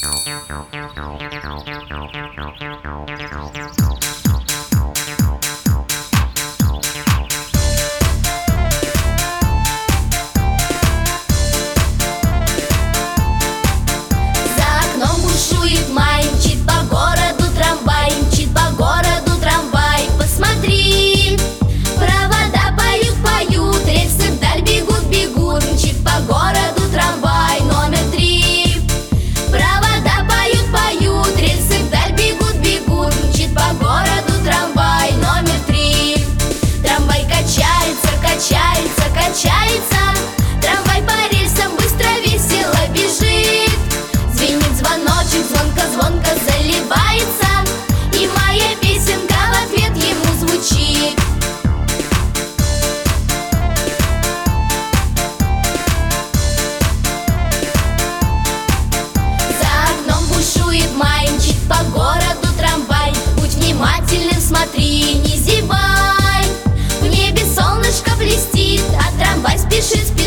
Качается, трамвай по рельсам быстро, весело бежит. Звенит звоночек, звонко-звонко заливается, и моя песенка в ответ ему звучит. За окном бушует май, мчит по городу трамвай. Будь внимательным, смотри, не зевай. В небе солнышко блестит, а трамвай спешит, спешит.